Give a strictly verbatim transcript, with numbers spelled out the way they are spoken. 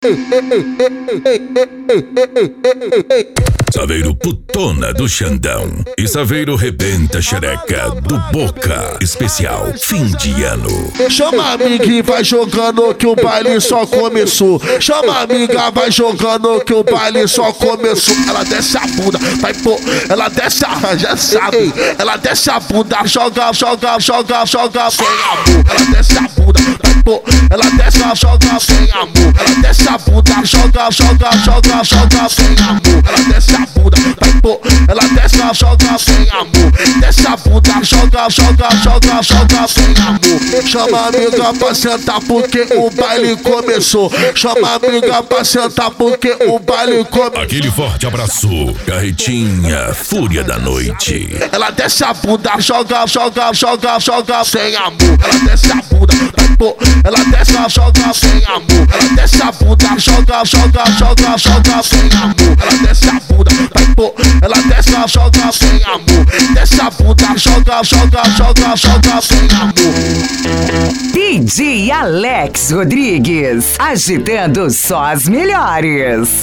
Saveiro putona do Xandão e Saveiro rebenta xereca do Boca Especial fim de ano. Chama a amiga e vai jogando que o baile só começou. Chama a amiga, vai jogando que o baile só começou. Ela desce a bunda, vai pô, ela desce a, já sabe. Ela desce a bunda, joga, joga, joga, joga sem amor. Ela desce a bunda, vai pô, ela desce a, joga sem amor. Ela desce a bunda, joga, joga, joga, joga sem amor. Ela desce a bunda, vai pô, ela desce a, joga sem amor. Desce a bunda, joga, joga, joga, joga sem amor. Chama a amiga pra sentar porque o baile começou. Chama a amiga pra sentar porque o baile começou. Aquele forte abraço, Carretinha, fúria da noite. Ela desce a bunda, joga, joga, joga, joga sem amor. Ela desce a bunda, vai pô, ela desce a, joga sem amor. Ela desce a bunda, joga, joga, joga, joga sem amor. Ela desce a bunda, vai pô, ela desce a, joga sem amor. Desce a bunda, joga, joga, joga, joga sem amor. D J Alex Rodrigues, agitando só as melhores.